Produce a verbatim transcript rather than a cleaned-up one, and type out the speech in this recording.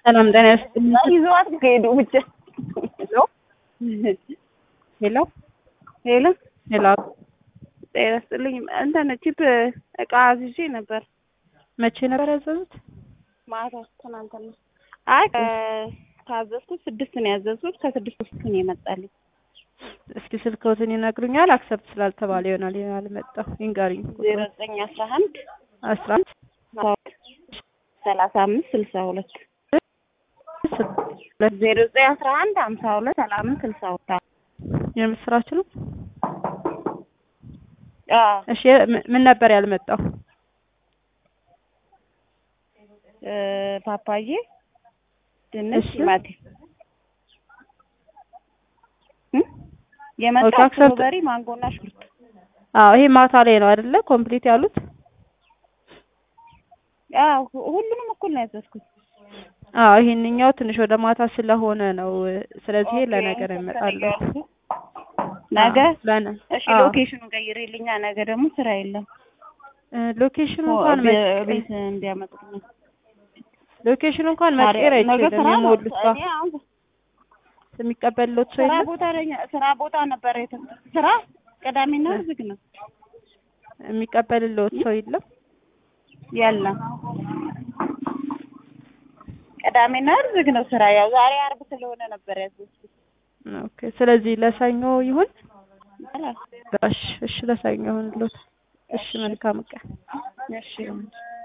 ሰላም ጤና ይስጥልኝ። ይዘዋት ከሄዱ ብቻ ሄሎ ሄሎ ሄሎ ጤና ይስጥልኝ። እንትን ቺፕ እቃ አዝዤ ነበር። መቼ ነበር ያዘዙት? ማታ ትናንትና። አይ ታዘዝኩት ስድስት ነው ያዘዝኩት። ከስድስት ውስጥ ነው የመጣልኝ። እስኪ ስልክዎትን ይነግሩኛል? አክሰፕት ስላልተባለ ይሆናል ያልመጣው። ይንገሩኝ። ዜሮ ዘጠኝ አስራ አንድ አስራ አንድ ሰላሳ አምስት ስልሳ ሁለት ዜሮ ዘጠኝ አስራ አንድ ሀምሳ ሁለት ሰላሳ አምስት ስልሳ ሁለት የምስራች ነው። አዎ እሺ ምን ነበር ያልመጣው? እ ፓፓዬ፣ ድንች፣ ቲማቲም የመጣው ስትሮበሪ፣ ማንጎና ሽንኩርት። አዎ ይሄ ማታ ላይ ነው አይደለ ኮምፕሊት ያሉት? አዎ ሁሉንም እኩል ነው ያዘዝኩት። አዎ ይሄንኛው ትንሽ ወደ ማታ ስለሆነ ነው። ስለዚህ ለነገር እመጣለሁ። ነገ ለነ እሺ ሎኬሽኑን ቀይሬልኛ። ነገ ደግሞ ስራ የለም። ሎኬሽኑ እንኳን ቤት እንዲያመጡልኝ ሎኬሽኑ እንኳን መቀየር አይችልም። የሞሉት ጋር የሚቀበሉት ሰው ስራ የለም። ቦታ ነኝ። ስራ ቦታ ነበር የተ ስራ ቅዳሜና ዝግ ነው። የሚቀበልልዎት ሰው የለም። የለም ቅዳሜና ዝግ ነው ስራ። ያው ዛሬ አርብ ስለሆነ ነበር ያዘዝኩት። ኦኬ ስለዚህ ለሰኞ ይሁን። አላ እሺ እሺ ለሰኞ ይሁንልዎት። እሺ መልካም ቀን። እሺ